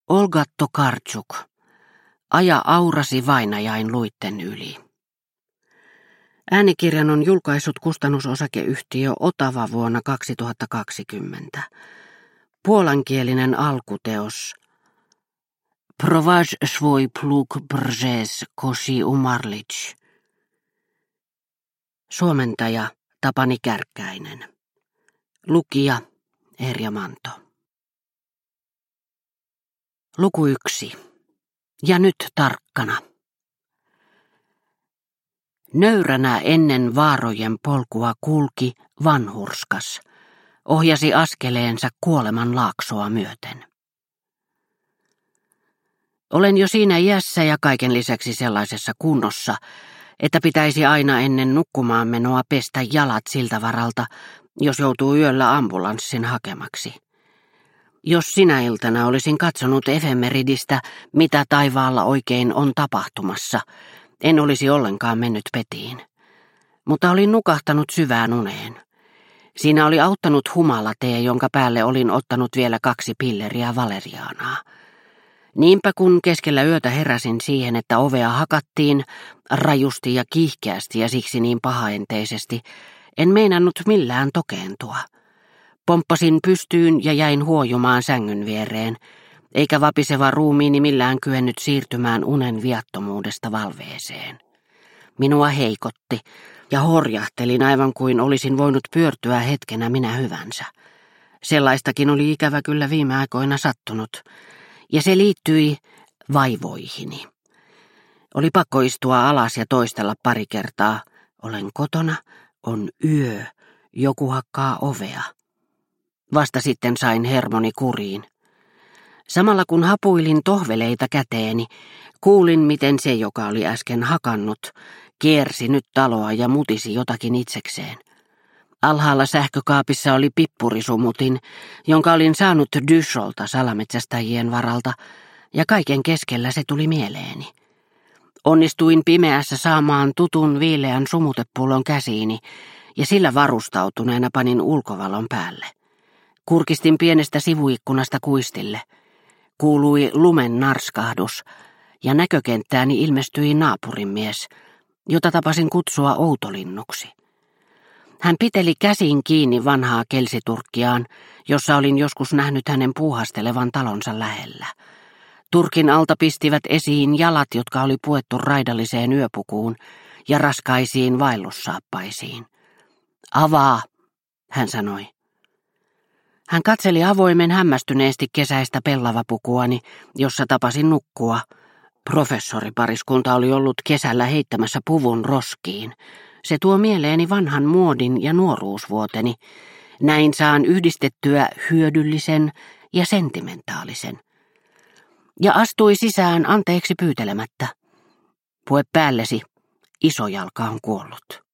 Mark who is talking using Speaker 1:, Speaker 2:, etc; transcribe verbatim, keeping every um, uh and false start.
Speaker 1: Olga Tokarczuk. Aja aurasi vainajain luitten yli. Äänikirjan on julkaissut kustannusosakeyhtiö Otava vuonna kaksituhattakaksikymmentä. Puolankielinen alkuteos Prowadź swój plug brzeż kosi umarlich. Suomentaja Tapani Kärkkäinen. Lukija Erja Manto. Luku yksi. Ja nyt tarkkana. Nöyränä ennen vaarojen polkua kulki vanhurskas, ohjasi askeleensa kuoleman laaksoa myöten. Olen jo siinä iässä ja kaiken lisäksi sellaisessa kunnossa, että pitäisi aina ennen nukkumaan menoa pestä jalat siltä varalta, jos joutuu yöllä ambulanssin hakemaksi. Jos sinä iltana olisin katsonut efemeridistä, mitä taivaalla oikein on tapahtumassa, en olisi ollenkaan mennyt petiin. Mutta olin nukahtanut syvään uneen. Siinä oli auttanut humalatee, jonka päälle olin ottanut vielä kaksi pilleriä valeriaanaa. Niinpä kun keskellä yötä heräsin siihen, että ovea hakattiin rajusti ja kiihkeästi ja siksi niin pahaenteisesti, en meinannut millään tokeentua. Pomppasin pystyyn ja jäin huojumaan sängyn viereen, eikä vapiseva ruumiini millään kyennyt siirtymään unen viattomuudesta valveeseen. Minua heikotti ja horjahtelin aivan kuin olisin voinut pyörtyä hetkenä minä hyvänsä. Sellaistakin oli ikävä kyllä viime aikoina sattunut, ja se liittyi vaivoihini. Oli pakko istua alas ja toistella pari kertaa. Olen kotona, on yö, joku hakkaa ovea. Vasta sitten sain hermoni kuriin. Samalla kun hapuilin tohveleita käteeni, kuulin, miten se, joka oli äsken hakannut, kiersi nyt taloa ja mutisi jotakin itsekseen. Alhaalla sähkökaapissa oli pippurisumutin, jonka olin saanut Dysholta salametsästäjien varalta, ja kaiken keskellä se tuli mieleeni. Onnistuin pimeässä saamaan tutun viileän sumutepullon käsiini, ja sillä varustautuneena panin ulkovalon päälle. Kurkistin pienestä sivuikkunasta kuistille. Kuului lumen narskahdus, ja näkökenttääni ilmestyi naapurimies, jota tapasin kutsua outolinnuksi. Hän piteli käsin kiinni vanhaa kelsiturkkiaan, jossa olin joskus nähnyt hänen puuhastelevan talonsa lähellä. Turkin alta pistivät esiin jalat, jotka oli puettu raidalliseen yöpukuun ja raskaisiin vaellussaappaisiin. Avaa, hän sanoi. Hän katseli avoimen hämmästyneesti kesäistä pellavapukuani, jossa tapasin nukkua. Professoripariskunta oli ollut kesällä heittämässä puvun roskiin. Se tuo mieleeni vanhan muodin ja nuoruusvuoteni. Näin saan yhdistettyä hyödyllisen ja sentimentaalisen. Ja astui sisään anteeksi pyytelemättä. Pue päällesi, isojalka on kuollut.